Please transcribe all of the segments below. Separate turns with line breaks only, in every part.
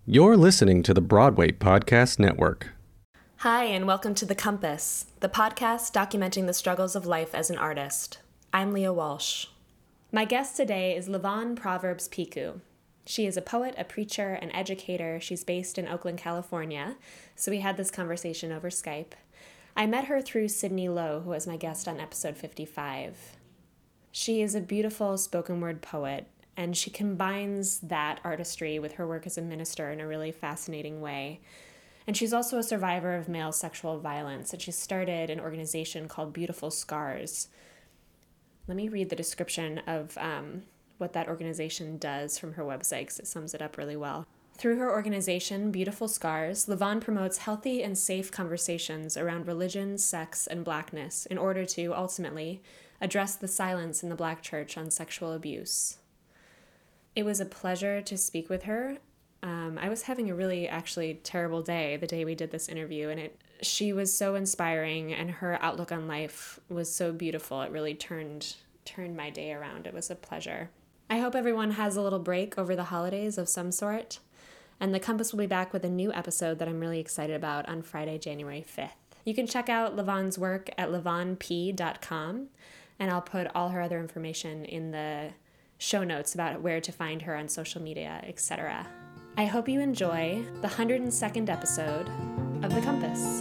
You're listening to the Broadway Podcast Network.
Hi, and welcome to The Compass, the podcast documenting the struggles of life as an artist. I'm Leah Walsh. My guest today is Lavon Proverbs Piku. She is a poet, a preacher, an educator. She's based in Oakland, California, so we had this conversation over Skype. I met her through Sydney Lowe, who was my guest on episode 55. She is a beautiful spoken word poet, and she combines that artistry with her work as a minister in a really fascinating way. And she's also a survivor of male sexual violence, and she started an organization called Beautiful Scars. Let me read the description of what that organization does from her website, because it sums it up really well. Through her organization, Beautiful Scars, Lavon promotes healthy and safe conversations around religion, sex, and Blackness in order to, ultimately, address the silence in the Black church on sexual abuse. It was a pleasure to speak with her. I was having a really actually terrible day the day we did this interview, and she was so inspiring, and her outlook on life was so beautiful. It really turned my day around. It was a pleasure. I hope everyone has a little break over the holidays of some sort, and The Compass will be back with a new episode that I'm really excited about on Friday, January 5th. You can check out Lavon's work at lavonp.com, and I'll put all her other information in the show notes about where to find her on social media, etc. I hope you enjoy the 102nd episode of The Compass.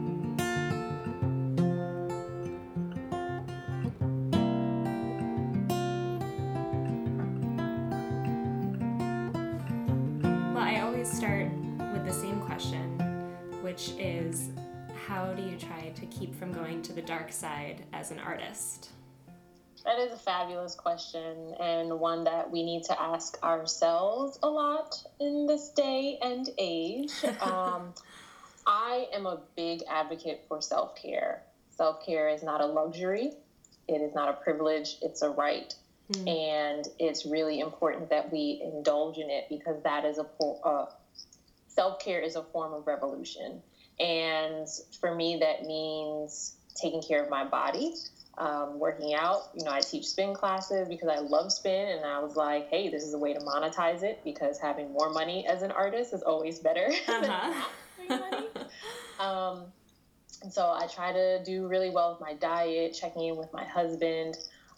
Well, I always start with the same question, which is, how do you try to keep from going to the dark side as an artist?
That is a fabulous question, and one that we need to ask ourselves a lot in this day and age. I am a big advocate for self-care. Self-care is not a luxury. It is not a privilege. It's a right. And it's really important that we indulge in it, because that is self-care is a form of revolution. And for me, that means taking care of my body. Working out, I teach spin classes because I love spin, and I was like, hey, this is a way to monetize it, because having more money as an artist is always better than not having money. And so I try to do really well with my diet, checking in with my husband.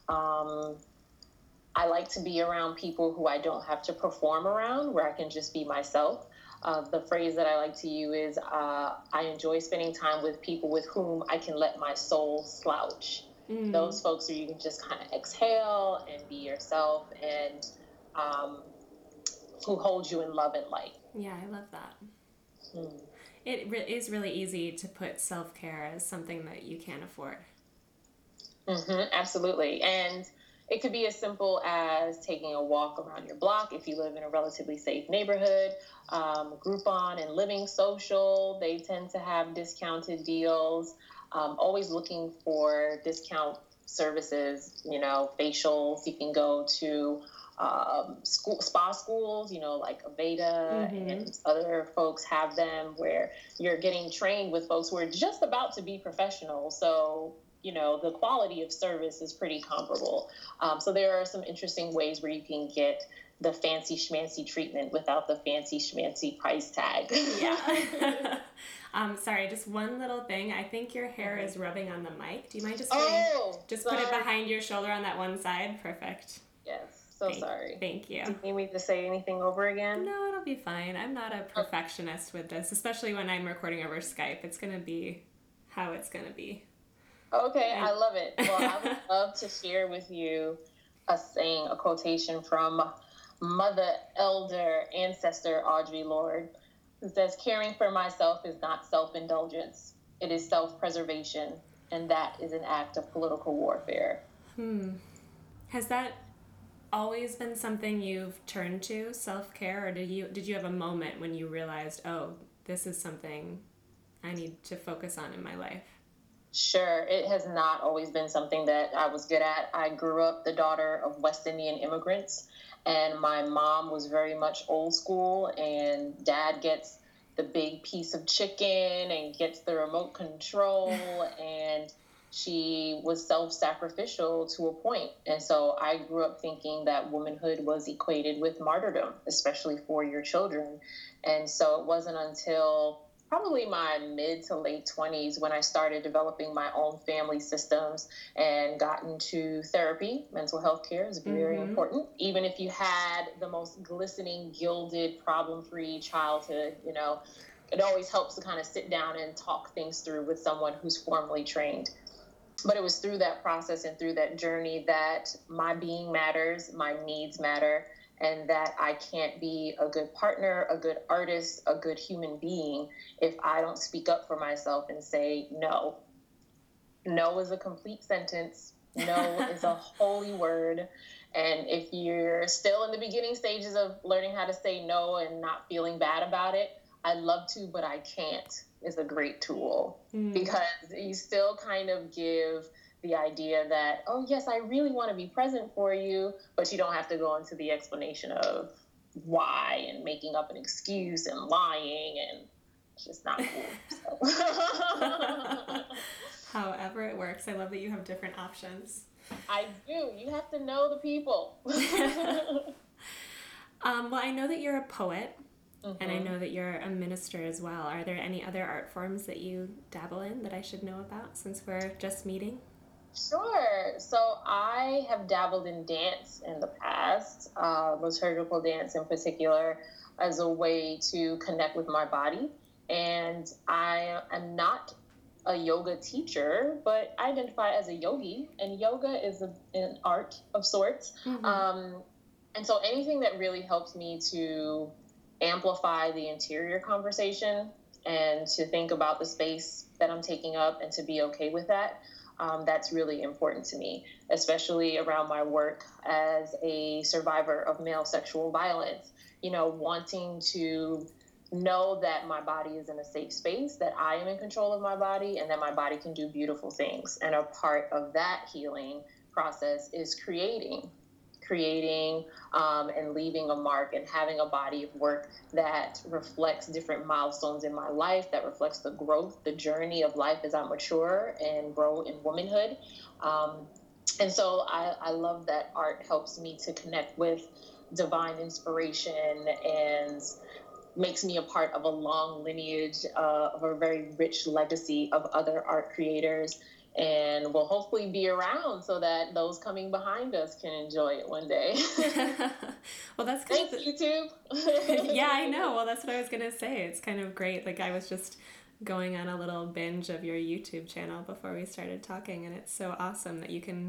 I like to be around people who I don't have to perform around, where I can just be myself. The phrase that I like to use is, I enjoy spending time with people with whom I can let my soul slouch. Those folks where you can just kind of exhale and be yourself, and who hold you in love and light.
Yeah, I love that. It is really easy to put self-care as something that you can't afford.
Absolutely. And it could be as simple as taking a walk around your block if you live in a relatively safe neighborhood. Groupon and Living Social, they tend to have discounted deals. Always looking for discount services, facials. You can go to spa schools, like Aveda and other folks have them, where you're getting trained with folks who are just about to be professional. So, the quality of service is pretty comparable. So there are some interesting ways where you can get the fancy schmancy treatment without the fancy schmancy price tag.
Yeah. Sorry, just one little thing. I think your hair is rubbing on the mic. Do you mind just put it behind your shoulder on that one side? Perfect.
Yes. Sorry.
Thank you.
Do you need me to say anything over again?
No, it'll be fine. I'm not a perfectionist with this, especially when I'm recording over Skype. It's going to be how it's going to be.
Okay, I love it. Well, I would love to share with you a quotation from Mother, Elder, Ancestor Audre Lorde. It says, caring for myself is not self-indulgence. It is self-preservation, and that is an act of political warfare.
Has that always been something you've turned to, self-care, or did you have a moment when you realized, oh, this is something I need to focus on in my life?
Sure. It has not always been something that I was good at. I grew up the daughter of West Indian immigrants, and my mom was very much old school, and dad gets the big piece of chicken and gets the remote control, and she was self-sacrificial to a point. And so I grew up thinking that womanhood was equated with martyrdom, especially for your children. And so it wasn't until probably my mid to late 20s when I started developing my own family systems and got into therapy. Mental health care is very important. Even if you had the most glistening, gilded, problem-free childhood, you know, it always helps to kind of sit down and talk things through with someone who's formally trained. But it was through that process and through that journey that my being matters, my needs matter, and that I can't be a good partner, a good artist, a good human being if I don't speak up for myself and say no. No is a complete sentence. No is a holy word. And if you're still in the beginning stages of learning how to say no and not feeling bad about it, I'd love to, but I can't is a great tool because you still kind of give the idea that, oh, yes, I really want to be present for you, but you don't have to go into the explanation of why and making up an excuse and lying, and it's just not cool. So.
However it works. I love that you have different options.
I do. You have to know the people.
Well, I know that you're a poet. And I know that you're a minister as well. Are there any other art forms that you dabble in that I should know about since we're just meeting?
Sure. So I have dabbled in dance in the past, liturgical dance in particular, as a way to connect with my body. And I am not a yoga teacher, but I identify as a yogi. And yoga is an art of sorts. And so anything that really helps me to amplify the interior conversation and to think about the space that I'm taking up and to be okay with that. That's really important to me, especially around my work as a survivor of male sexual violence, you know, wanting to know that my body is in a safe space, that I am in control of my body, and that my body can do beautiful things. And a part of that healing process is creating and leaving a mark and having a body of work that reflects different milestones in my life, that reflects the growth, the journey of life as I mature and grow in womanhood. And so I love that art helps me to connect with divine inspiration and makes me a part of a long lineage of a very rich legacy of other art creators, and will hopefully be around so that those coming behind us can enjoy it one day.
Well, that's
kind of YouTube.
Yeah, I know. Well, that's what I was gonna say. It's kind of great. Like, I was just going on a little binge of your YouTube channel before we started talking, and it's so awesome that you can,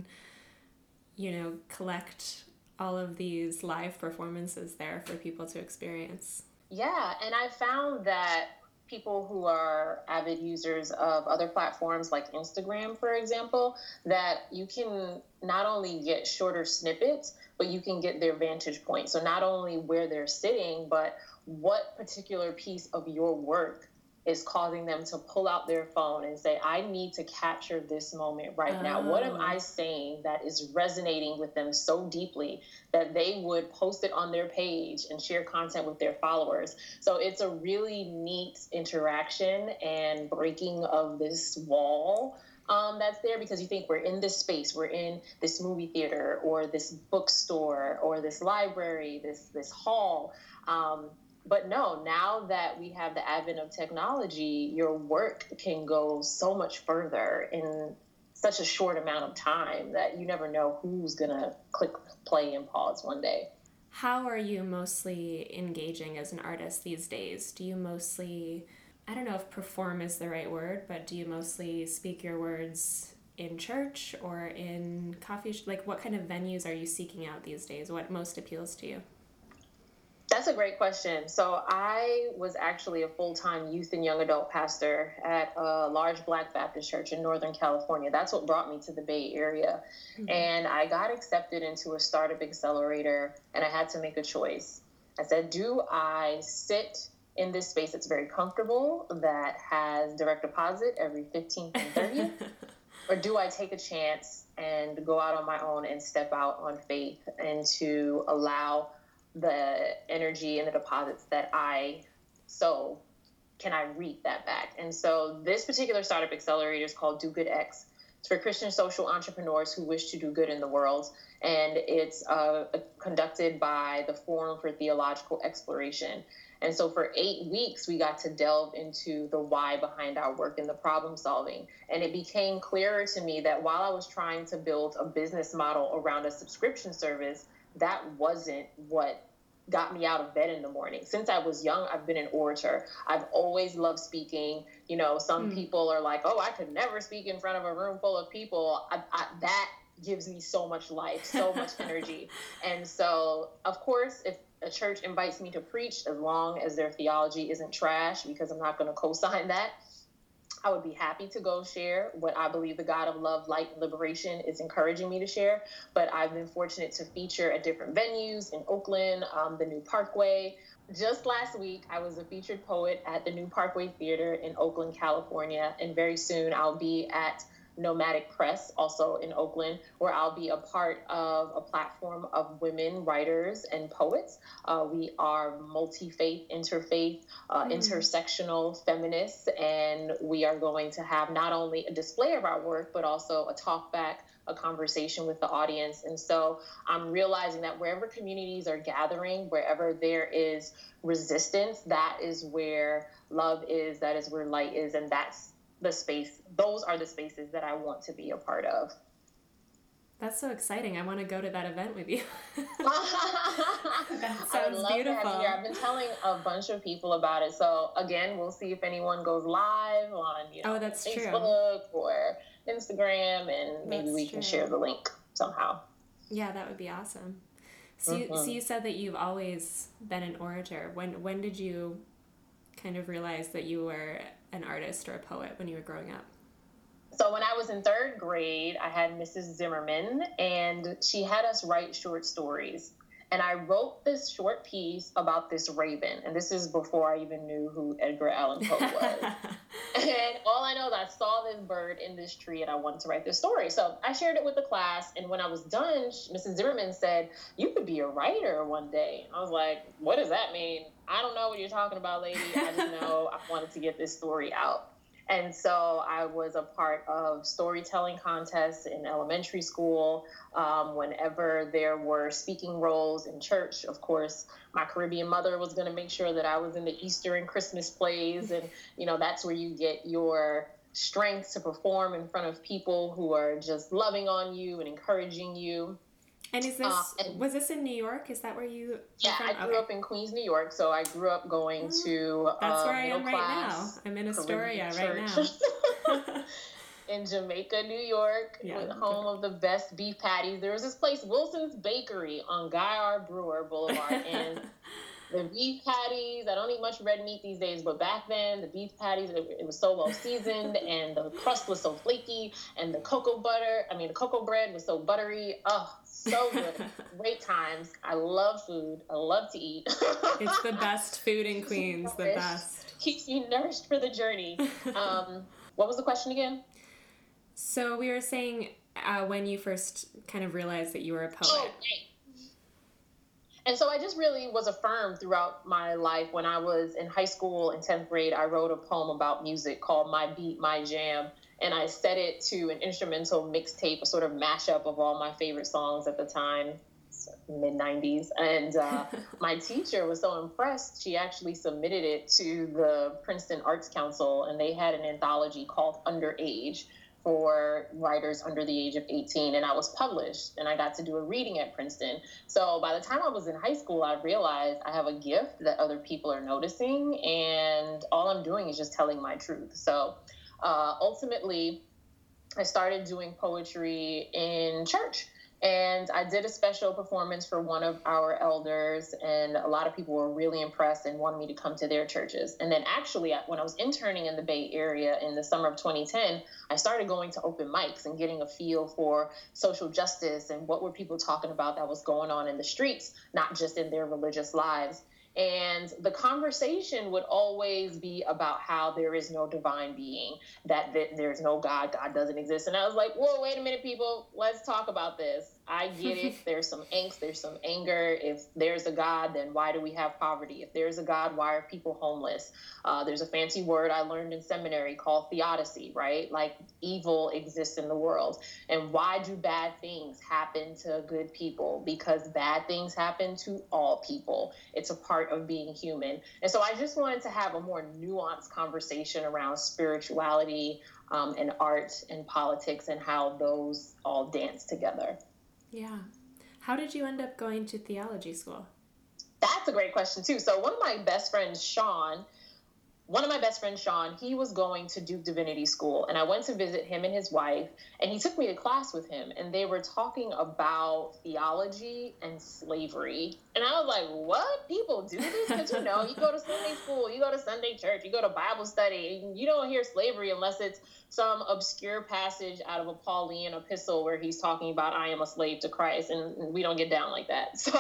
you know, collect all of these live performances there for people to experience.
Yeah, and I found that people who are avid users of other platforms like Instagram, for example, that you can not only get shorter snippets, but you can get their vantage point. So not only where they're sitting, but what particular piece of your work is causing them to pull out their phone and say, I need to capture this moment right now. What am I saying that is resonating with them so deeply that they would post it on their page and share content with their followers? So it's a really neat interaction and breaking of this wall that's there, because you think we're in this space, we're in this movie theater or this bookstore or this library, this hall. But no, now that we have the advent of technology, your work can go so much further in such a short amount of time that you never know who's going to click play and pause one day.
How are you mostly engaging as an artist these days? Do you mostly, I don't know if perform is the right word, but do you mostly speak your words in church or in coffee? Like, what kind of venues are you seeking out these days? What most appeals to you?
That's a great question. So I was actually a full-time youth and young adult pastor at a large Black Baptist church in Northern California. That's what brought me to the Bay Area. And I got accepted into a startup accelerator, and I had to make a choice. I said, do I sit in this space that's very comfortable, that has direct deposit every 15th and 30th? Or do I take a chance and go out on my own and step out on faith and to allow the energy and the deposits that I sow, can I reap that back? And so this particular startup accelerator is called Do Good X. It's for Christian social entrepreneurs who wish to do good in the world. And it's conducted by the Forum for Theological Exploration. And so for 8 weeks, we got to delve into the why behind our work and the problem solving. And it became clearer to me that while I was trying to build a business model around a subscription service, that wasn't what got me out of bed in the morning. Since I was young, I've been an orator. I've always loved speaking. You know, some people are like, oh, I could never speak in front of a room full of people. That gives me so much life, so much energy. And so, of course, if a church invites me to preach, as long as their theology isn't trash, because I'm not going to co-sign that, I would be happy to go share what I believe the God of love, light, and liberation is encouraging me to share. But I've been fortunate to feature at different venues in Oakland, the New Parkway. Just last week, I was a featured poet at the New Parkway Theater in Oakland, California. And very soon I'll be at Nomadic Press, also in Oakland, where I'll be a part of a platform of women writers and poets. We are multi-faith, interfaith, intersectional feminists, and we are going to have not only a display of our work, but also a talk back, a conversation with the audience. And so I'm realizing that wherever communities are gathering, wherever there is resistance, that is where love is, that is where light is, and that's the space. Those are the spaces that I want to be a part of.
That's so exciting. I want to go to that event with you. That sounds
I would love
beautiful.
to have you here. I've been telling a bunch of people about it. So again, we'll see if anyone goes live on
that's
Facebook or Instagram, and maybe we can share the link somehow.
Yeah, that would be awesome. So you said that you've always been an orator. When did you kind of realize that you were an artist or a poet when you were growing up?
So when I was in 3rd grade, I had Mrs. Zimmerman, and she had us write short stories. And I wrote this short piece about this raven. And this is before I even knew who Edgar Allan Poe was. And all I know is I saw this bird in this tree and I wanted to write this story. So I shared it with the class. And when I was done, Mrs. Zimmerman said, "You could be a writer one day." I was like, "What does that mean?" "I don't know what you're talking about, lady. I just know I wanted to get this story out." And so I was a part of storytelling contests in elementary school. Whenever there were speaking roles in church, of course, my Caribbean mother was going to make sure that I was in the Easter and Christmas plays. And, that's where you get your strength to perform in front of people who are just loving on you and encouraging you.
And was this in New York? Is that where you?
Yeah, I grew up in Queens, New York. So I grew up going to
that's where I am right now. I'm in Astoria right now.
In Jamaica, New York, home of the best beef patties. There was this place, Wilson's Bakery, on Guy R. Brewer Boulevard, and the beef patties. I don't eat much red meat these days, but back then the beef patties, it was so well seasoned, and the crust was so flaky, and the cocoa bread was so buttery. Oh, so good. Great times. I love food. I love to eat.
It's the best food in Queens. The best.
Keeps you nourished for the journey. What was the question again?
So we were saying when you first kind of realized that you were a poet.
Oh, right. And so I just really was affirmed throughout my life. When I was in high school in 10th grade, I wrote a poem about music called My Beat, My Jam. And I set it to an instrumental mixtape, a sort of mashup of all my favorite songs at the time, mid-90s. And my teacher was so impressed, she actually submitted it to the Princeton Arts Council, and they had an anthology called Underage for writers under the age of 18, and I was published, and I got to do a reading at Princeton. So by the time I was in high school, I realized I have a gift that other people are noticing, and all I'm doing is just telling my truth. So ultimately, I started doing poetry in church. And I did a special performance for one of our elders, and a lot of people were really impressed and wanted me to come to their churches. And then actually, when I was interning in the Bay Area in the summer of 2010, I started going to open mics and getting a feel for social justice and what were people talking about that was going on in the streets, not just in their religious lives. And the conversation would always be about how there is no divine being, that there's no God, God doesn't exist. And I was like, whoa, wait a minute, people, let's talk about this. I get it. There's some angst, there's some anger. If there's a God, then why do we have poverty? If there's a God, why are people homeless? There's a fancy word I learned in seminary called theodicy, right? Like evil exists in the world. And why do bad things happen to good people? Because bad things happen to all people. It's a part of being human. And so I just wanted to have a more nuanced conversation around spirituality, and art and politics and how those all dance together.
Yeah. How did you end up going to theology school?
That's a great question, too. So one of my best friends, Sean, he was going to Duke Divinity School, and I went to visit him and his wife, and he took me to class with him, and they were talking about theology and slavery. And I was like, what? People do this? Because, you go to Sunday school, you go to Sunday church, you go to Bible study, and you don't hear slavery unless it's some obscure passage out of a Pauline epistle where he's talking about, I am a slave to Christ, and we don't get down like that. So,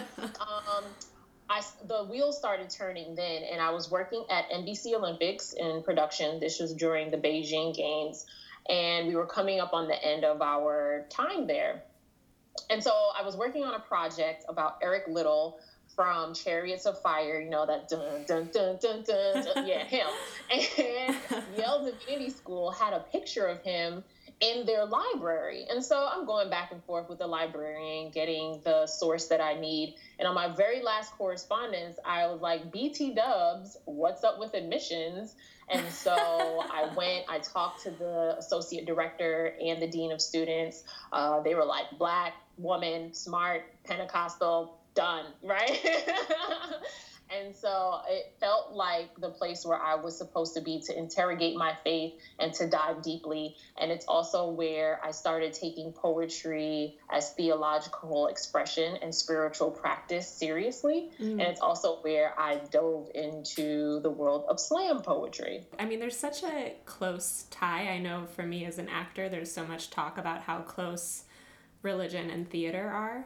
the wheels started turning then, and I was working at NBC Olympics in production. This was during the Beijing Games, and we were coming up on the end of our time there. And so I was working on a project about Eric Liddell from Chariots of Fire, that dun, dun, dun, dun, dun, dun, yeah, him. And Yale Divinity School had a picture of him in their library. And so I'm going back and forth with the librarian, getting the source that I need. And on my very last correspondence, I was like, BT Dubs, what's up with admissions? And so I talked to the associate director and the dean of students. They were like, Black woman, smart, Pentecostal, done, right? And so it felt like the place where I was supposed to be to interrogate my faith and to dive deeply. And it's also where I started taking poetry as theological expression and spiritual practice seriously. And it's also where I dove into the world of slam poetry.
I mean, there's such a close tie. I know for me as an actor, there's so much talk about how close religion and theater are.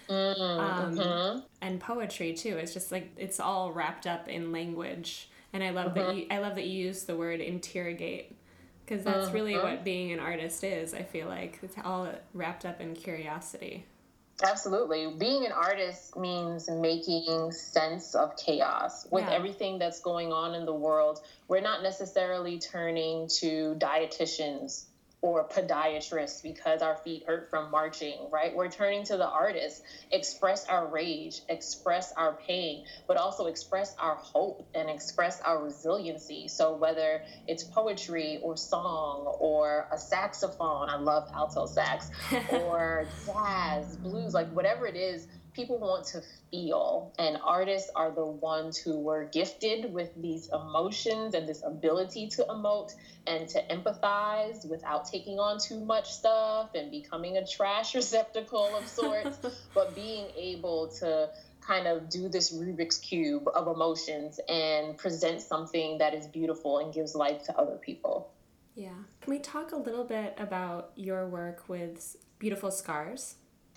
And poetry too. It's just like it's all wrapped up in language, and I love that you use the word interrogate, because that's really what being an artist is. I feel like it's all wrapped up in curiosity.
Absolutely. Being an artist means making sense of chaos with everything that's going on in the world. We're not necessarily turning to dietitians or podiatrists because our feet hurt from marching, right? We're turning to the artists, express our rage, express our pain, but also express our hope and express our resiliency. So whether it's poetry or song or a saxophone, I love alto sax, or jazz, blues, like whatever it is, people want to feel, and artists are the ones who were gifted with these emotions and this ability to emote and to empathize without taking on too much stuff and becoming a trash receptacle of sorts, but being able to kind of do this Rubik's Cube of emotions and present something that is beautiful and gives life to other people.
Yeah. Can we talk a little bit about your work with Beautiful Scars?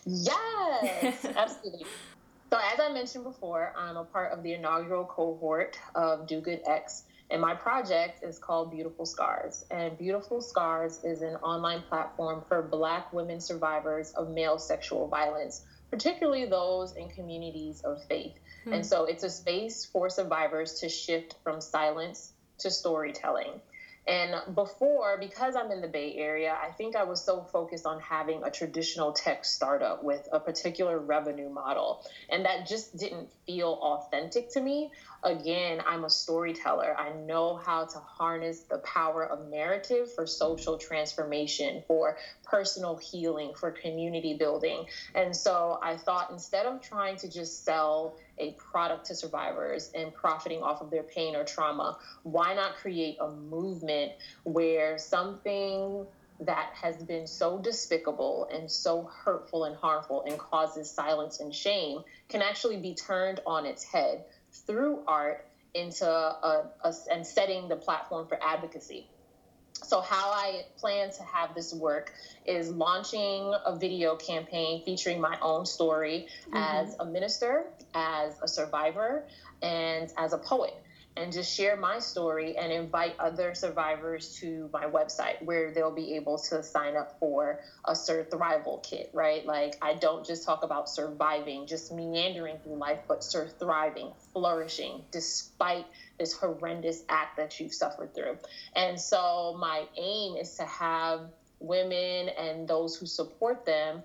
Yes, absolutely. So as I mentioned before, I'm a part of the inaugural cohort of Do Good X, and my project is called Beautiful Scars. And Beautiful Scars is an online platform for Black women survivors of male sexual violence, particularly those in communities of faith. And so it's a space for survivors to shift from silence to storytelling. And before, because I'm in the Bay Area, I think I was so focused on having a traditional tech startup with a particular revenue model. And that just didn't feel authentic to me. Again, I'm a storyteller. I know how to harness the power of narrative for social transformation, for personal healing, for community building. And so I thought, instead of trying to just sell a product to survivors and profiting off of their pain or trauma, why not create a movement where something that has been so despicable and so hurtful and harmful and causes silence and shame can actually be turned on its head through art into and setting the platform for advocacy. So how I plan to have this work is launching a video campaign featuring my own story as a minister, as a survivor, and as a poet. and just share my story and invite other survivors to my website where they'll be able to sign up for a Surthrival kit, right? Like, I don't just talk about surviving, just meandering through life, but thriving, flourishing, despite this horrendous act that you've suffered through. And so my aim is to have women and those who support them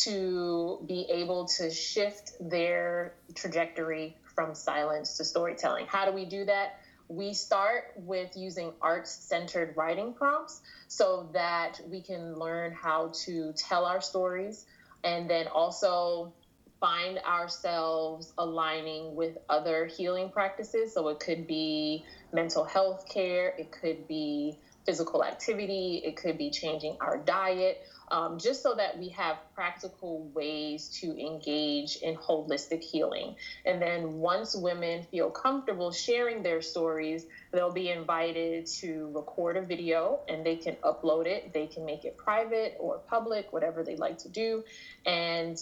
to be able to shift their trajectory from silence to storytelling. How do we do that? We start with using arts-centered writing prompts so that we can learn how to tell our stories, and then also find ourselves aligning with other healing practices. So it could be mental health care, it could be physical activity, it could be changing our diet, just so that we have practical ways to engage in holistic healing. And then once women feel comfortable sharing their stories, they'll be invited to record a video, and they can upload it. They can make it private or public, whatever they like to do. And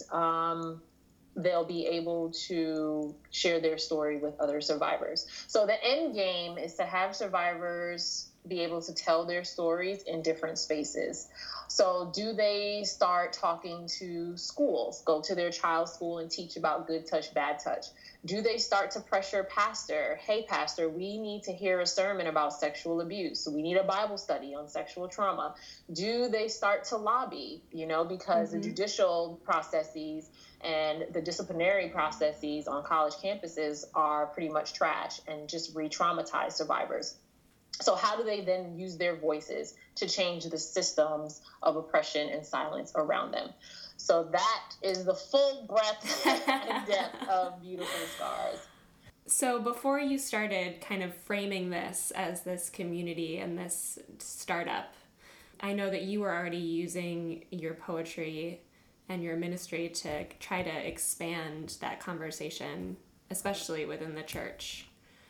they'll be able to share their story with other survivors. So the end game is to have survivors be able to tell their stories in different spaces. So do they start talking to schools, go to their child's school and teach about good touch, bad touch? Do they start to pressure pastor? Hey, pastor, we need to hear a sermon about sexual abuse. We need a Bible study on sexual trauma. Do they start to lobby, because the judicial processes and the disciplinary processes on college campuses are pretty much trash and just re-traumatize survivors. So how do they then use their voices to change the systems of oppression and silence around them? So that is the full breadth and depth of Beautiful Scars.
So before you started kind of framing this as this community and this startup, I know that you were already using your poetry and your ministry to try to expand that conversation, especially within the church.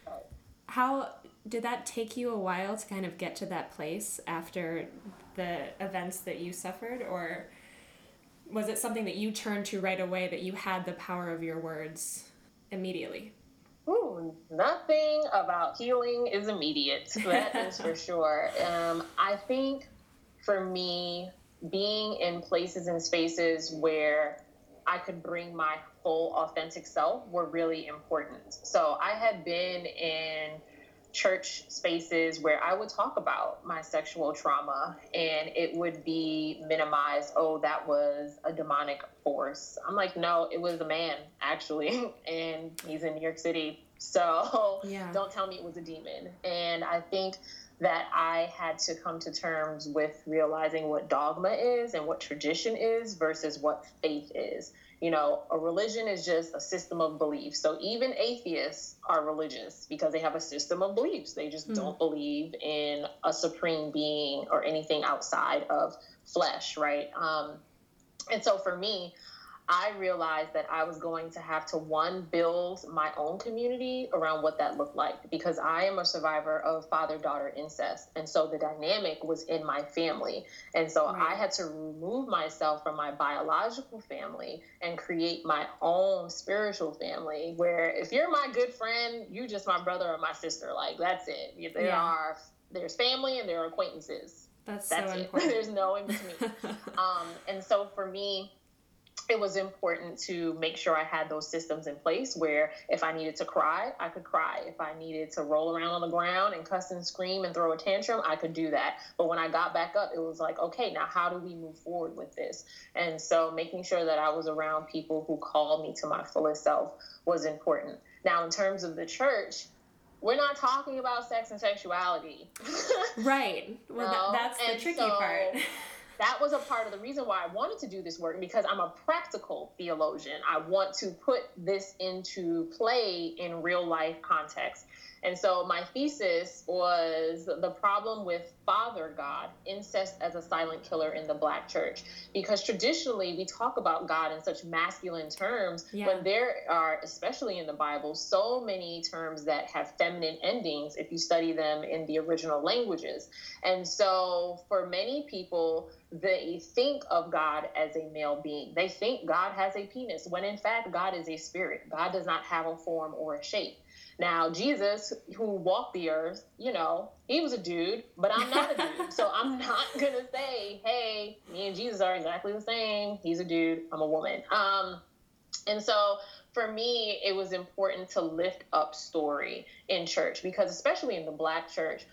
How did that take you a while to kind of get to that place after the events that you suffered, or was it something that you turned to right away, that you had the power of your words immediately?
Ooh, nothing about healing is immediate. That is for sure. I think for me, being in places and spaces where I could bring my full authentic self were really important. So I had been in church spaces where I would talk about my sexual trauma, and it would be minimized. Oh, that was a demonic force. I'm like, no, it was a man, actually, and he's in New York City. So Don't tell me it was a demon. And I think that I had to come to terms with realizing what dogma is and what tradition is versus what faith is. A religion is just a system of beliefs. So even atheists are religious because they have a system of beliefs. They just don't believe in a supreme being or anything outside of flesh, right? And so for me, I realized that I was going to have to, one, build my own community around what that looked like, because I am a survivor of father-daughter incest. And so the dynamic was in my family. And so I had to remove myself from my biological family and create my own spiritual family, where if you're my good friend, you're just my brother or my sister. Like, that's it. There's family and there are acquaintances.
That's
so
it.
Important. There's no in between. And so for me, it was important to make sure I had those systems in place where if I needed to cry, I could cry. If I needed to roll around on the ground and cuss and scream and throw a tantrum, I could do that. But when I got back up, it was like, okay, now how do we move forward with this? And so making sure that I was around people who called me to my fullest self was important. Now, in terms of the church, we're not talking about sex and sexuality.
Right. Well, that's the tricky part.
That was a part of the reason why I wanted to do this work, because I'm a practical theologian. I want to put this into play in real life context. And so my thesis was the problem with Father God, incest as a silent killer in the Black church. Because traditionally we talk about God in such masculine terms, when there are, especially in the Bible, so many terms that have feminine endings if you study them in the original languages. And so for many people, they think of God as a male being. They think God has a penis, when in fact God is a spirit. God does not have a form or a shape. Now, Jesus, who walked the earth, you know, he was a dude, but I'm not a dude. So I'm not going to say, hey, me and Jesus are exactly the same. He's a dude, I'm a woman. And so for me, it was important to lift up story in church, because especially in the Black church,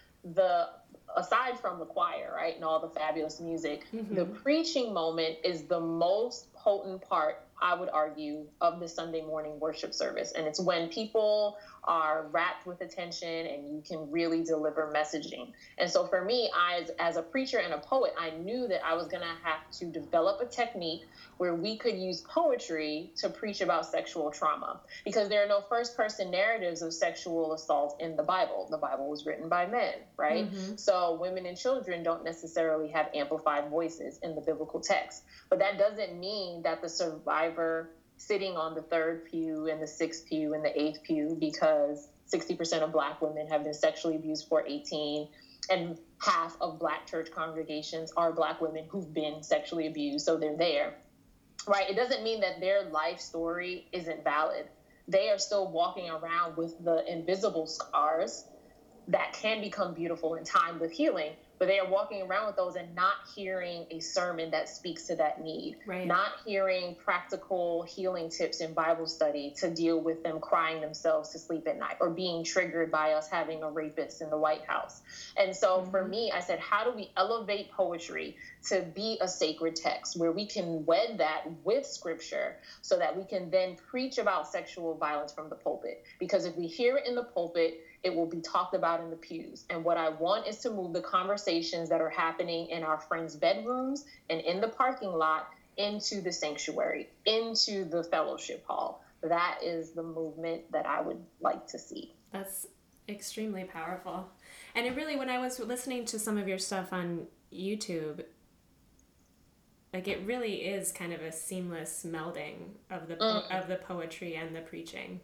aside from the choir, right, and all the fabulous music, the preaching moment is the most potent part, I would argue, of the Sunday morning worship service. And it's when people are wrapped with attention and you can really deliver messaging. And so for me, as a preacher and a poet, I knew that I was going to have to develop a technique where we could use poetry to preach about sexual trauma, because there are no first-person narratives of sexual assault in the Bible. The Bible was written by men, right? So women and children don't necessarily have amplified voices in the biblical text. But that doesn't mean that the survivor sitting on the third pew and the sixth pew and the eighth pew, because 60% of Black women have been sexually abused for 18, and half of Black church congregations are Black women who've been sexually abused, so they're there, right? It doesn't mean that their life story isn't valid. They are still walking around with the invisible scars that can become beautiful in time with healing, but they are walking around with those and not hearing a sermon that speaks to that need, not hearing practical healing tips in Bible study to deal with them crying themselves to sleep at night, or being triggered by us having a rapist in the White House. And so for me, I said, how do we elevate poetry to be a sacred text where we can wed that with scripture so that we can then preach about sexual violence from the pulpit? Because if we hear it in the pulpit, it will be talked about in the pews. And what I want is to move the conversations that are happening in our friends' bedrooms and in the parking lot into the sanctuary, into the fellowship hall. That is the movement that I would like to see.
That's extremely powerful. And it really, when I was listening to some of your stuff on YouTube, like, it really is kind of a seamless melding of the poetry and the preaching.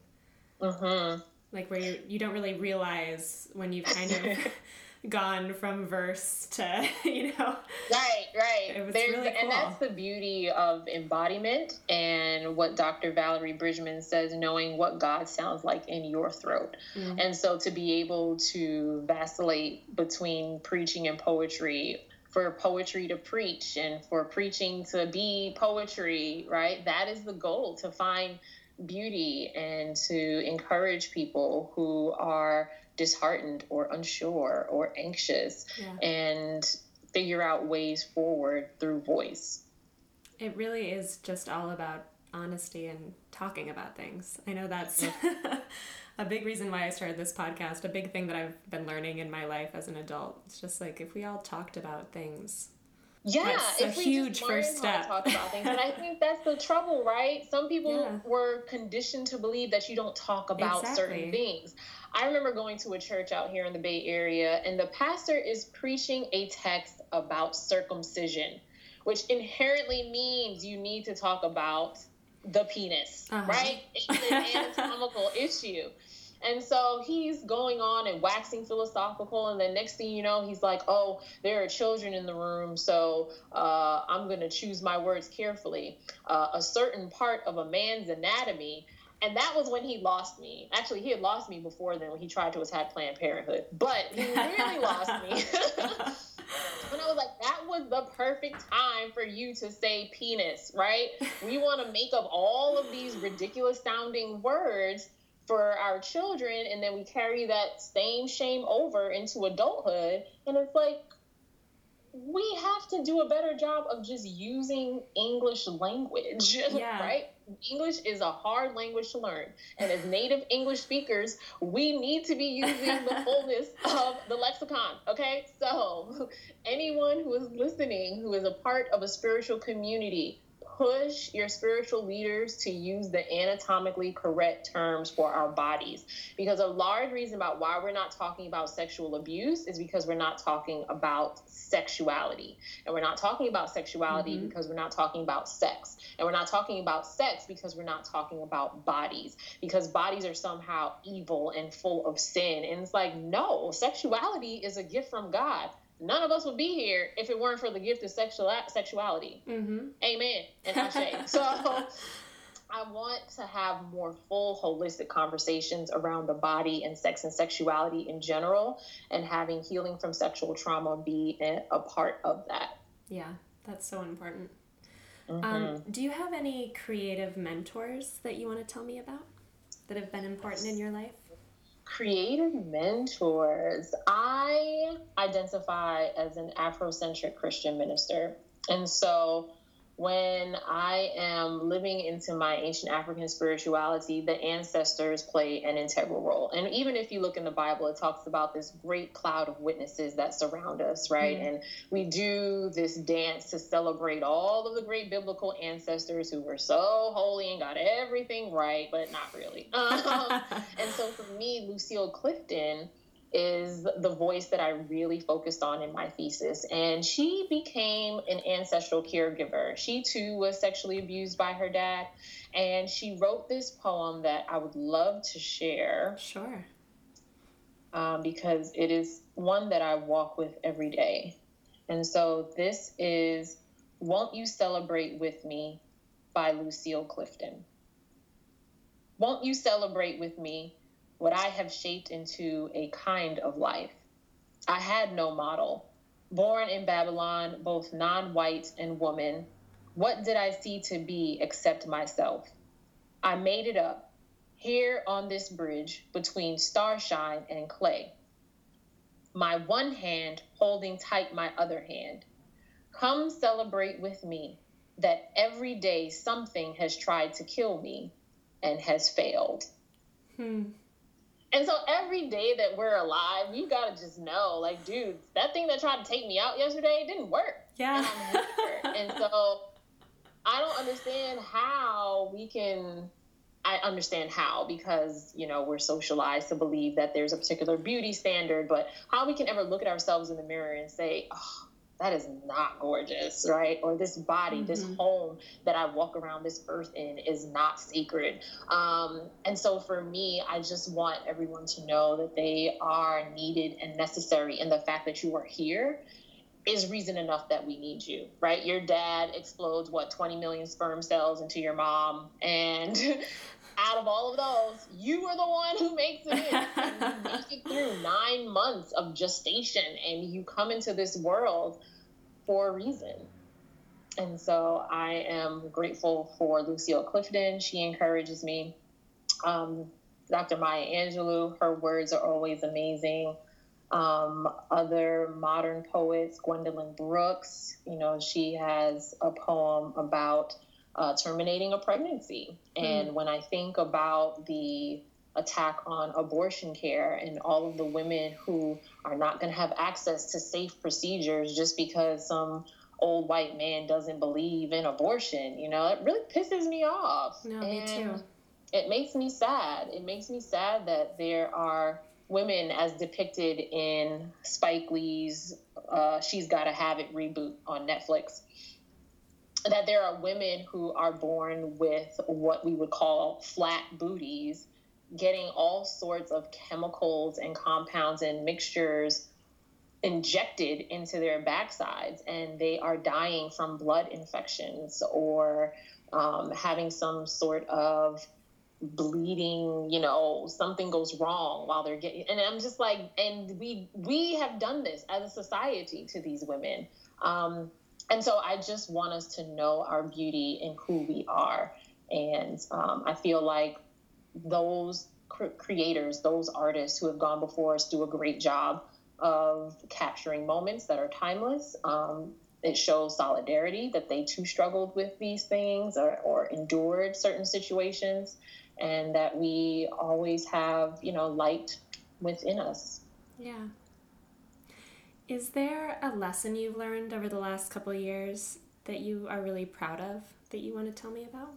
Like, where you don't really realize when you've kind of gone from verse to, you know.
Right.
It was really cool.
And that's the beauty of embodiment, and what Dr. Valerie Bridgman says, knowing what God sounds like in your throat. And so to be able to vacillate between preaching and poetry, for poetry to preach and for preaching to be poetry, right? That is the goal, to find beauty and to encourage people who are disheartened or unsure or anxious, and figure out ways forward through voice.
It really is just all about honesty and talking about things. I know that's a big reason why I started this podcast, a big thing that I've been learning in my life as an adult. It's just like, if we all talked about things, that's a huge first step.
Talk about things. And I think that's the trouble, right? Some people were conditioned to believe that you don't talk about certain things. I remember going to a church out here in the Bay Area, and the pastor is preaching a text about circumcision, which inherently means you need to talk about the penis, right? It's an anatomical issue. And so he's going on and waxing philosophical, and then next thing you know, he's like, oh, there are children in the room, so I'm going to choose my words carefully. A certain part of a man's anatomy. And that was when he lost me. Actually, he had lost me before then when he tried to attack Planned Parenthood. But he really lost me. And I was like, that was the perfect time for you to say penis, right? We want to make up all of these ridiculous sounding words for our children, and then we carry that same shame over into adulthood. And it's like, we have to do a better job of just using English language, right? English is a hard language to learn. And as native English speakers, we need to be using the fullness of the lexicon, okay? So anyone who is listening, who is a part of a spiritual community, push your spiritual leaders to use the anatomically correct terms for our bodies. Because a large reason about why we're not talking about sexual abuse is because we're not talking about sexuality. And we're not talking about sexuality because we're not talking about sex. And we're not talking about sex because we're not talking about bodies. Because bodies are somehow evil and full of sin. And it's like, no, sexuality is a gift from God. None of us would be here if it weren't for the gift of sexuality. Amen. And Ashe. So I want to have more full, holistic conversations around the body and sex and sexuality in general, and having healing from sexual trauma be a part of that.
Yeah, that's so important.
Mm-hmm.
Do you have any creative mentors that you want to tell me about that have been important in your life?
Creative mentors. I identify as an Afrocentric Christian minister. And so when I am living into my ancient African spirituality, the ancestors play an integral role. And even if you look in the Bible, it talks about this great cloud of witnesses that surround us, right? Mm-hmm. And we do this dance to celebrate all of the great biblical ancestors who were so holy and got everything right, but not really. And so for me, Lucille Clifton is the voice that I really focused on in my thesis. And she became an ancestral caregiver. She too was sexually abused by her dad. And she wrote this poem that I would love to share.
Sure.
Because it is one that I walk with every day. And so this is Won't You Celebrate With Me by Lucille Clifton. Won't you celebrate with me what I have shaped into a kind of life? I had no model. Born in Babylon, both non-white and woman, what did I see to be except myself? I made it up, here on this bridge between starshine and clay. My one hand holding tight my other hand. Come celebrate with me that every day something has tried to kill me and has failed. And so every day that we're alive, you gotta just know, like, dude, that thing that tried to take me out yesterday didn't work.
Yeah.
And I'm here. And so I don't understand how we can, I understand how, because, you know, we're socialized to believe that there's a particular beauty standard, but how we can ever look at ourselves in the mirror and say, oh, that is not gorgeous, right? Or this body, this home that I walk around this earth in is not sacred. And so for me, I just want everyone to know that they are needed and necessary. And the fact that you are here is reason enough that we need you, right? Your dad explodes, 20 million sperm cells into your mom. And out of all of those, you are the one who makes it in. And you make it through 9 months of gestation, and you come into this world for a reason. And so I am grateful for Lucille Clifton. She encourages me. Dr. Maya Angelou, her words are always amazing. Other modern poets, Gwendolyn Brooks, you know, she has a poem about terminating a pregnancy. And when I think about the attack on abortion care and all of the women who are not going to have access to safe procedures just because some old white man doesn't believe in abortion, you know, it really pisses me off.
No, me too.
It makes me sad. It makes me sad that there are women as depicted in Spike Lee's She's Gotta Have It reboot on Netflix, that there are women who are born with what we would call flat booties, getting all sorts of chemicals and compounds and mixtures injected into their backsides, and they are dying from blood infections or having some sort of bleeding, you know, something goes wrong while they're getting, and I'm just like, and we have done this as a society to these women. And so I just want us to know our beauty and who we are. And I feel like those creators, those artists who have gone before us do a great job of capturing moments that are timeless. It shows solidarity, that they too struggled with these things or endured certain situations, and that we always have, you know, light within us.
Yeah. Is there a lesson you've learned over the last couple of years that you are really proud of that you want to tell me about?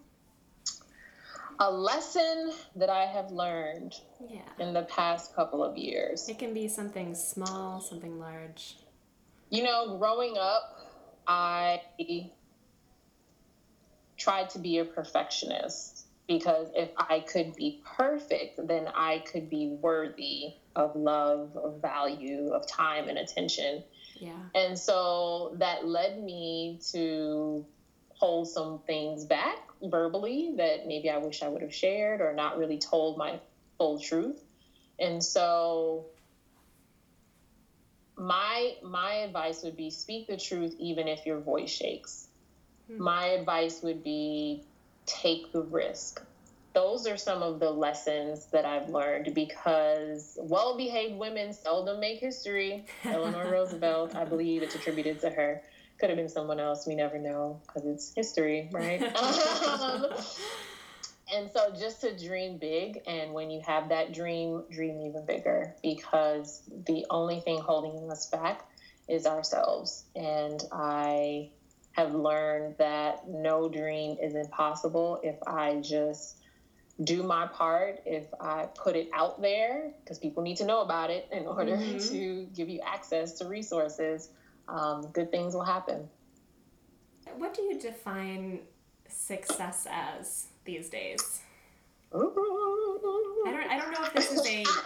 A lesson that I have learned in the past couple of years.
It can be something small, something large.
You know, growing up, I tried to be a perfectionist, because if I could be perfect, then I could be worthy of love, of value, of time and attention.
Yeah.
And so that led me to hold some things back verbally that maybe I wish I would have shared or not really told my full truth. And so my advice would be speak the truth even if your voice shakes. My advice would be take the risk. Those are some of the lessons that I've learned because well-behaved women seldom make history. Eleanor Roosevelt, I believe it's attributed to her. Could have been someone else. We never know because it's history, right? And so just to dream big. And when you have that dream even bigger, because the only thing holding us back is ourselves. And I have learned that no dream is impossible if I just do my part, if I put it out there, because people need to know about it in order to give you access to resources, good things will happen.
What do you define success as these days? I don't know if this is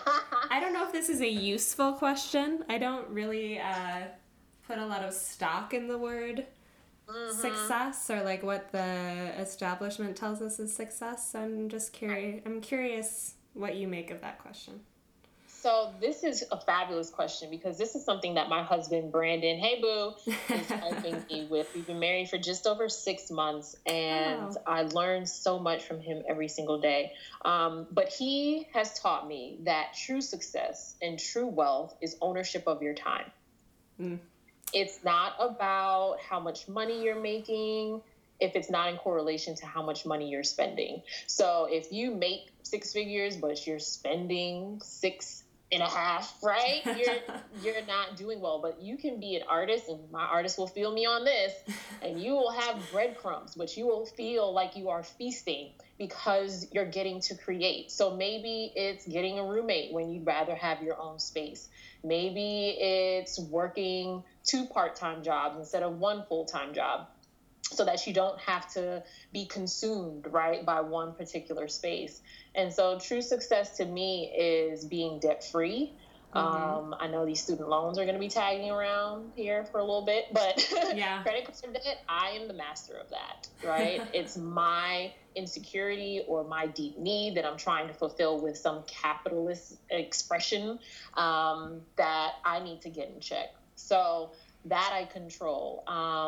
a useful question. I don't really put a lot of stock in the word success or like what the establishment tells us is success. I'm just curious. I'm curious what you make of that question.
So this is a fabulous question because this is something that my husband, Brandon, hey boo, is helping me with. We've been married for just over 6 months and I learn so much from him every single day. But he has taught me that true success and true wealth is ownership of your time. It's not about how much money you're making if it's not in correlation to how much money you're spending. So if you make 6 figures, but you're spending 6.5, right? You're not doing well, but you can be an artist, and my artist will feel me on this, and you will have breadcrumbs, but you will feel like you are feasting because you're getting to create. So maybe it's getting a roommate when you'd rather have your own space. Maybe it's working 2 part-time jobs instead of 1 full-time job so that you don't have to be consumed, right, by one particular space. And so true success to me is being debt-free. I know these student loans are going to be tagging around here for a little bit, but credit card debt, I am the master of that, right? It's my insecurity or my deep need that I'm trying to fulfill with some capitalist expression that I need to get in check. So that I control.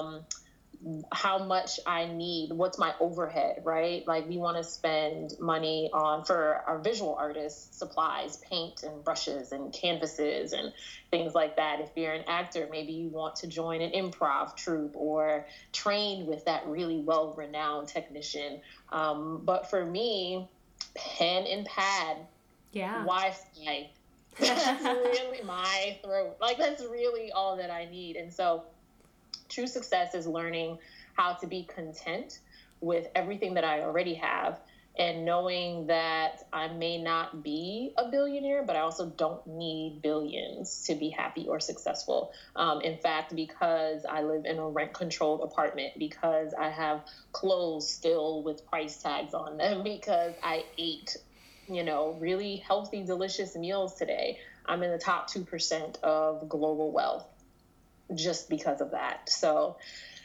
How much I need, what's my overhead, right? Like we want to spend money for our visual artists, supplies, paint and brushes and canvases and things like that. If you're an actor, maybe you want to join an improv troupe or train with that really well-renowned technician. But for me, pen and pad, Wi-Fi, that's really my throat. Like that's really all that I need. And so true success is learning how to be content with everything that I already have and knowing that I may not be a billionaire, but I also don't need billions to be happy or successful. In fact, because I live in a rent-controlled apartment, because I have clothes still with price tags on them, because I ate, really healthy, delicious meals today, I'm in the top 2% of global wealth. Just because of that. So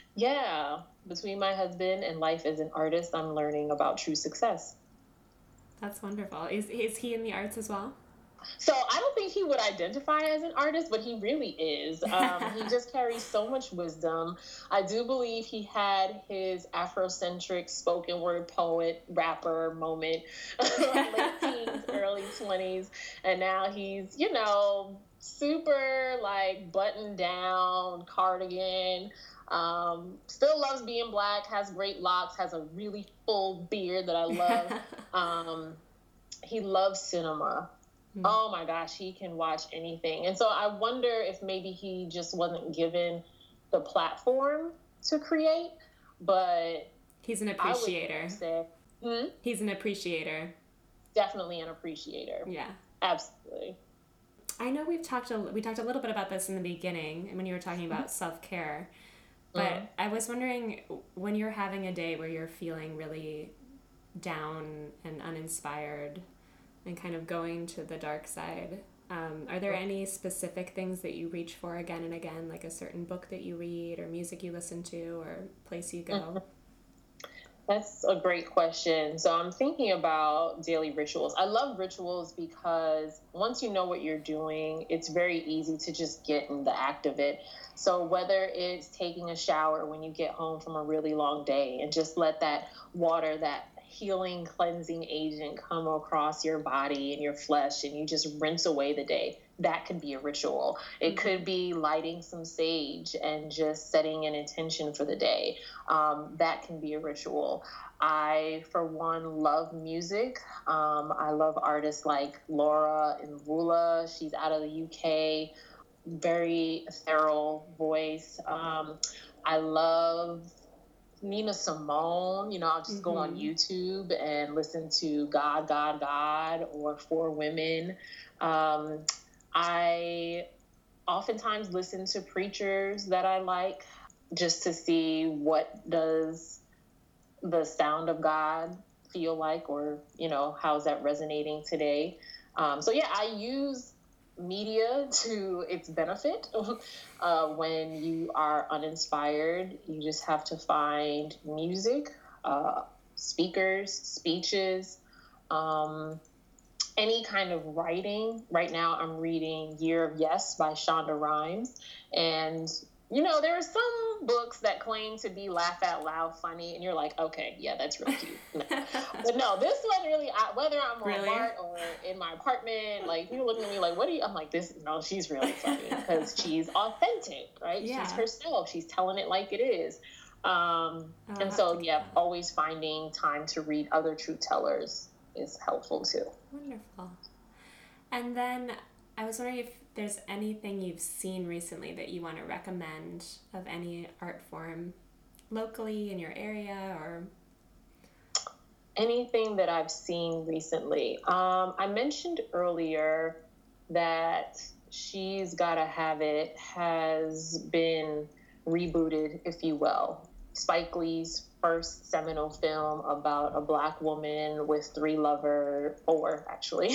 between my husband and life as an artist, I'm learning about true success.
That's wonderful. Is he in the arts as well?
So I don't think he would identify as an artist, but he really is. He just carries so much wisdom. I do believe he had his Afrocentric spoken word poet, rapper moment, late teens, early 20s. And now he's, super like buttoned down cardigan, still loves being black, has great locks, has a really full beard that I love. He loves cinema. Oh my gosh, he can watch anything. And so I wonder if maybe he just wasn't given the platform to create, but
he's an appreciator. He's an appreciator.
Definitely an appreciator.
Yeah.
Absolutely.
I know we talked a little bit about this in the beginning when you were talking about self-care, but I was wondering, when you're having a day where you're feeling really down and uninspired and kind of going to the dark side, are there any specific things that you reach for again and again, like a certain book that you read or music you listen to or place you go?
That's a great question. So I'm thinking about daily rituals. I love rituals because once you know what you're doing, it's very easy to just get in the act of it. So whether it's taking a shower when you get home from a really long day and just let that water, that healing cleansing agent come across your body and your flesh and you just rinse away the day, that could be a ritual. It could be lighting some sage and just setting an intention for the day. That can be a ritual. I, for one, love music. I love artists like Laura Mvula. She's out of the UK, very ethereal voice. I love Nina Simone. I'll just go on YouTube and listen to God, God, God or For Women. I oftentimes listen to preachers that I like just to see what does the sound of God feel like, or, how's that resonating today? So yeah, I use media to its benefit. When you are uninspired, you just have to find music, speakers, speeches, any kind of writing. Right now I'm reading Year of Yes by Shonda Rhimes. And, there are some books that claim to be laugh out loud funny, and you're like, okay, yeah, that's real cute. No. But no, this one really, whether I'm on BART or in my apartment, like, people looking at me like, what are you? I'm like, she's really funny because she's authentic, right? Yeah. She's herself. She's telling it like it is. And so, yeah, always finding time to read other truth tellers is helpful too.
Wonderful. And then I was wondering if there's anything you've seen recently that you want to recommend of any art form locally in your area, or
anything that I've seen recently. I mentioned earlier that She's Gotta Have It has been rebooted, if you will. Spike Lee's first seminal film about a Black woman with four actually,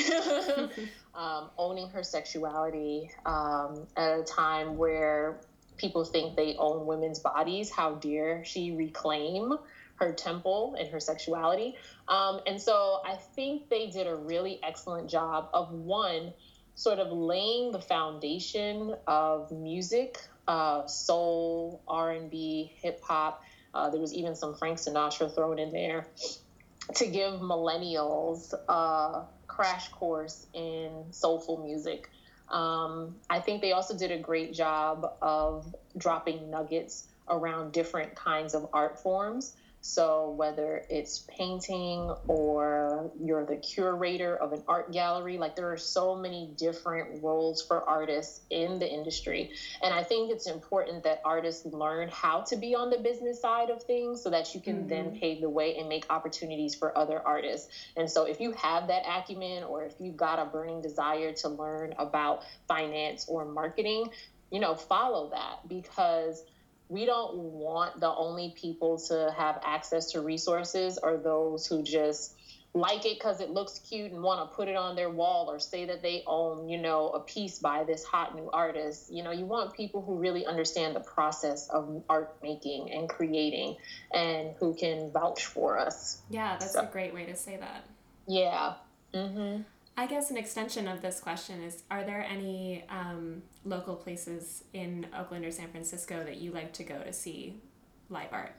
owning her sexuality at a time where people think they own women's bodies. How dare she reclaim her temple and her sexuality? And so I think they did a really excellent job of, one, sort of laying the foundation of music, soul, R&B, hip hop. There was even some Frank Sinatra thrown in there to give millennials a crash course in soulful music. I think they also did a great job of dropping nuggets around different kinds of art forms. So whether it's painting or you're the curator of an art gallery, like, there are so many different roles for artists in the industry. And I think it's important that artists learn how to be on the business side of things so that you can then pave the way and make opportunities for other artists. And so if you have that acumen, or if you've got a burning desire to learn about finance or marketing, follow that, because we don't want the only people to have access to resources or those who just like it because it looks cute and want to put it on their wall or say that they own, a piece by this hot new artist. You want people who really understand the process of art making and creating and who can vouch for us.
Yeah, that's a great way to say that.
Yeah. Mm-hmm.
I guess an extension of this question is, are there any local places in Oakland or San Francisco that you like to go to see live art?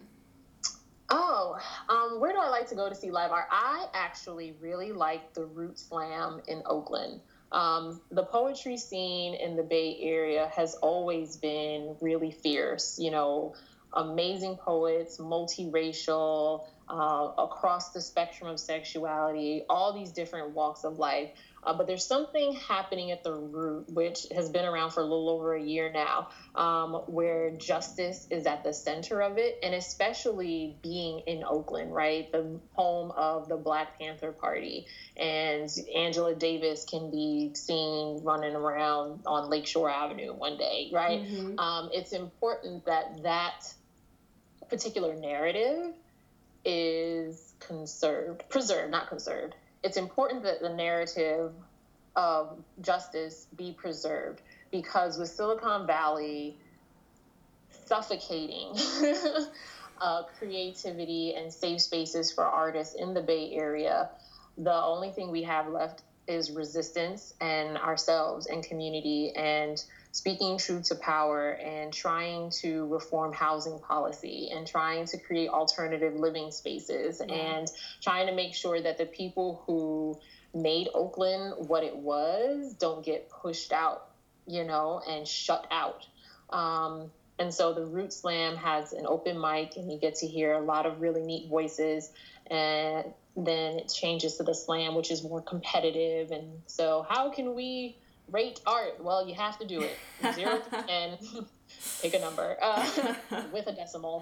Oh, where do I like to go to see live art? I actually really like the Root Slam in Oakland. The poetry scene in the Bay Area has always been really fierce, amazing poets, multiracial, across the spectrum of sexuality, all these different walks of life. But there's something happening at the Root, which has been around for a little over a year now, where justice is at the center of it, and especially being in Oakland, right? The home of the Black Panther Party. And Angela Davis can be seen running around on Lakeshore Avenue one day, right? Mm-hmm. It's important that that particular narrative is preserved, not conserved. It's important that the narrative of justice be preserved, because with Silicon Valley suffocating creativity and safe spaces for artists in the Bay Area, the only thing we have left is resistance and ourselves and community and speaking truth to power and trying to reform housing policy and trying to create alternative living spaces and trying to make sure that the people who made Oakland what it was don't get pushed out, and shut out. And so the Root Slam has an open mic and you get to hear a lot of really neat voices, and then it changes to the slam, which is more competitive. And so how can we rate art? Well, you have to do it 0 to 10, pick a number with a decimal.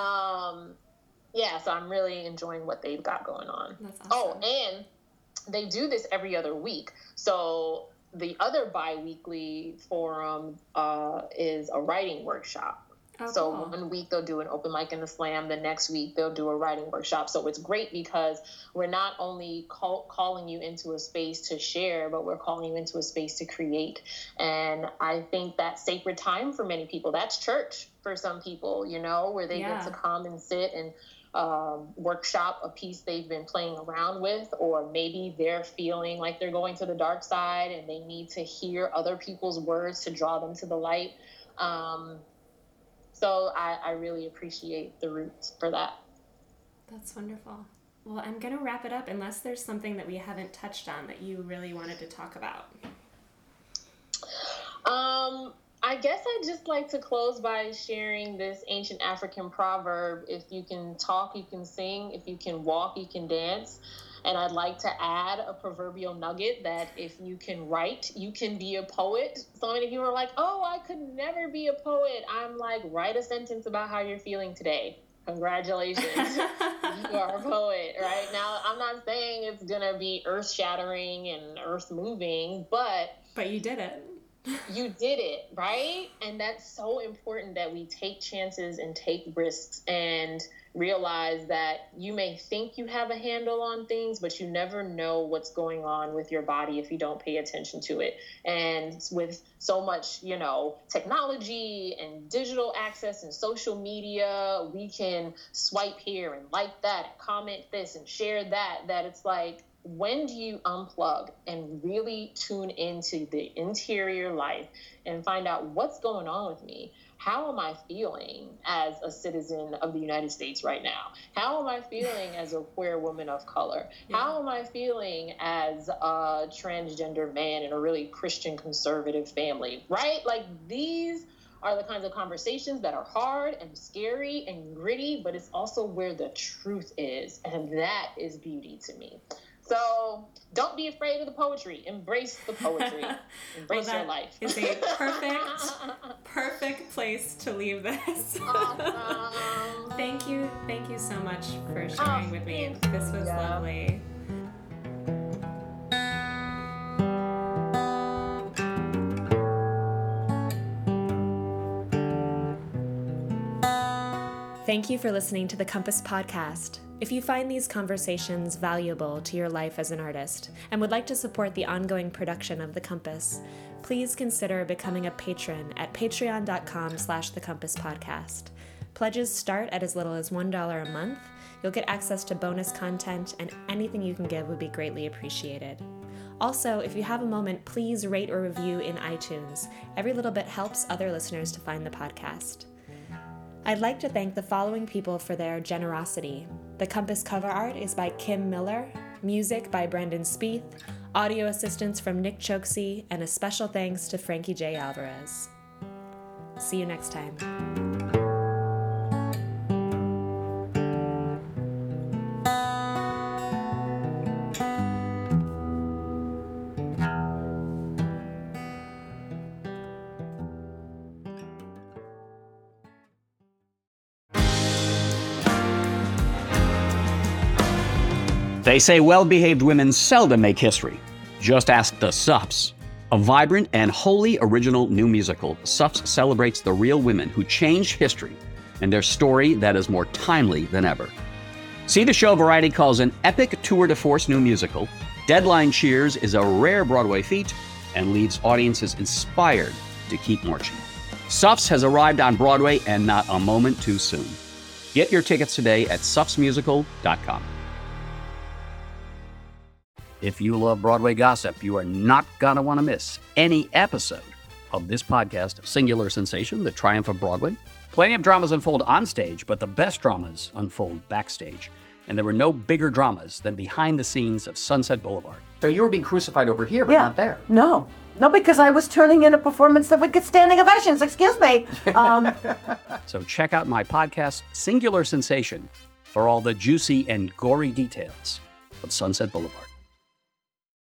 So I'm really enjoying what they've got going on.
That's awesome.
Oh, and they do this every other week. So the other bi-weekly forum is a writing workshop.
Oh,
so
cool.
1 week they'll do an open mic in the slam. The next week they'll do a writing workshop. So it's great because we're not only calling you into a space to share, but we're calling you into a space to create. And I think that's sacred time for many people. That's church for some people, where they get to come and sit and workshop a piece they've been playing around with, or maybe they're feeling like they're going to the dark side and they need to hear other people's words to draw them to the light. So I really appreciate the Roots for that.
That's wonderful. Well, I'm going to wrap it up unless there's something that we haven't touched on that you really wanted to talk about.
I guess I'd just like to close by sharing this ancient African proverb: if you can talk, you can sing. If you can walk, you can dance. And I'd like to add a proverbial nugget that if you can write, you can be a poet. So many people are like, oh, I could never be a poet. I'm like, write a sentence about how you're feeling today. Congratulations. You are a poet, right? Now, I'm not saying it's going to be earth-shattering and earth-moving, but
you did it.
You did it, right? And that's so important that we take chances and take risks and realize that you may think you have a handle on things, but you never know what's going on with your body if you don't pay attention to it. And with so much, technology and digital access and social media, we can swipe here and like that and comment this and share that it's like, when do you unplug and really tune into the interior life and find out what's going on with me? How am I feeling as a citizen of the United States right now? How am I feeling as a queer woman of color? Yeah. How am I feeling as a transgender man in a really Christian conservative family, right? Like, these are the kinds of conversations that are hard and scary and gritty, but it's also where the truth is. And that is beauty to me. So don't be afraid of the poetry. Embrace the poetry. Embrace your life.
It's a perfect place to leave this.
Awesome.
Thank you so much for sharing with me. This was lovely. Thank you for listening to the Compass Podcast. If you find these conversations valuable to your life as an artist and would like to support the ongoing production of The Compass, please consider becoming a patron at patreon.com/thecompasspodcast. Pledges start at as little as $1 a month. You'll get access to bonus content, and anything you can give would be greatly appreciated. Also, if you have a moment, please rate or review in iTunes. Every little bit helps other listeners to find the podcast. I'd like to thank the following people for their generosity. The Compass cover art is by Kim Miller, music by Brendan Spieth, audio assistance from Nick Choksey, and a special thanks to Frankie J. Alvarez. See you next time.
They say well-behaved women seldom make history. Just ask the Suffs. A vibrant and wholly original new musical, Suffs celebrates the real women who changed history and their story that is more timely than ever. See the show Variety calls an epic tour de force new musical. Deadline cheers is a rare Broadway feat and leaves audiences inspired to keep marching. Suffs has arrived on Broadway, and not a moment too soon. Get your tickets today at suffsmusical.com. If you love Broadway gossip, you are not going to want to miss any episode of this podcast, Singular Sensation, The Triumph of Broadway. Plenty of dramas unfold on stage, but the best dramas unfold backstage. And there were no bigger dramas than behind the scenes of Sunset Boulevard. So you were being crucified over here, but not there.
No, because I was turning in a performance that would get standing ovations. Excuse me.
So check out my podcast, Singular Sensation, for all the juicy and gory details of Sunset Boulevard.